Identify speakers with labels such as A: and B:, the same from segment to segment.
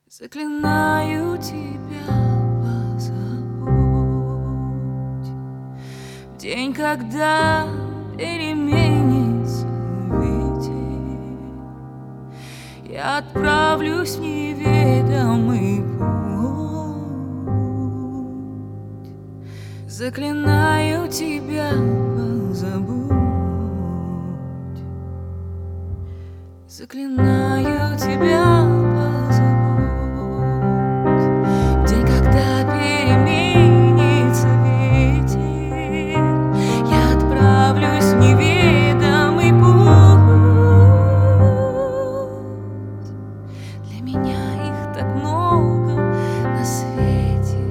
A: Заклинаю тебя, позабудь в день, когда переменится ветер. Я отправлюсь в неведомый путь. Заклинаю тебя, позабудь. Заклинаю тебя, позабудь в день, когда переменится ветер. Я отправлюсь в неведомый путь. Для меня их так много на свете.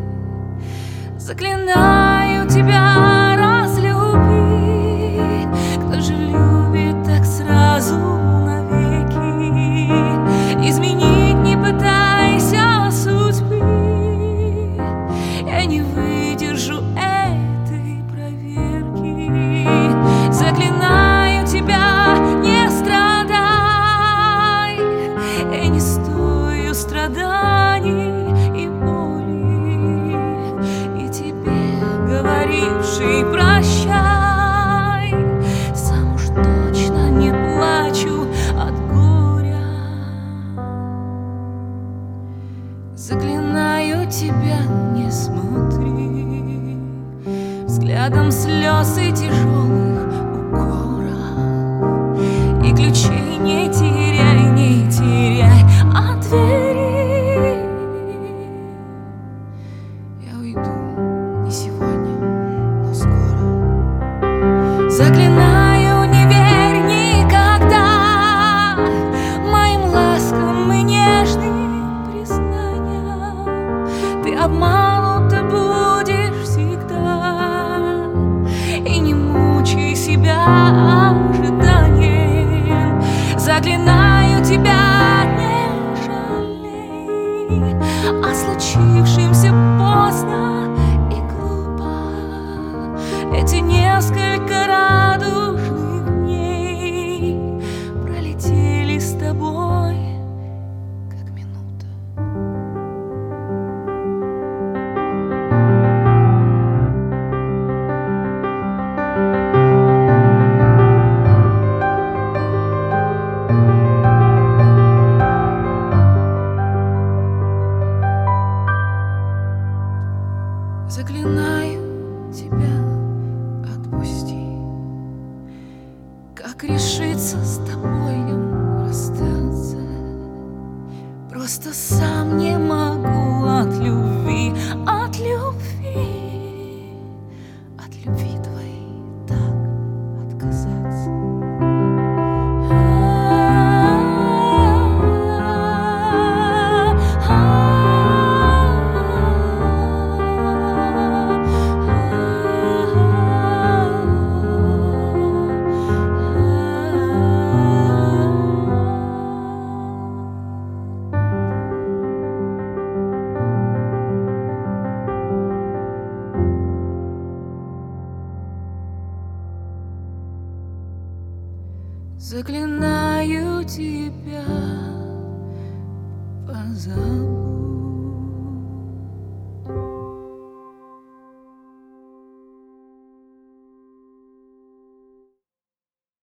A: Заклинаю тебя, разлюби. Кто же любит так сразу навеки? Изменить не пытайся судьбы. Я не выдержу этой проверки. Заклинаю тебя, не страдай. Я не стою страданий и боли, и тебе, говоривший прощай, сам уж точно не плачу от горя. Заклинаю тебя, не смотри взглядом слез и тяжелых укоров, и ключей не теряй, не теряй от двери. Я уйду не сегодня, но скоро. Заклинаю, не верь никогда моим ласкам и нежным признаниям. Ты обманута будешь всегда, и не мучай себя ожиданием. Заклинаю тебя, не жалей о случившемся поздно и глупо. Эти несколько радужных дней пролетели с тобой, как минута. Заклинаю тебя, отпусти. Как решиться с тобою расстаться? Просто сам не могу от любви, от любви, от любви твоей так отказаться. Заклинаю тебя, позабудь.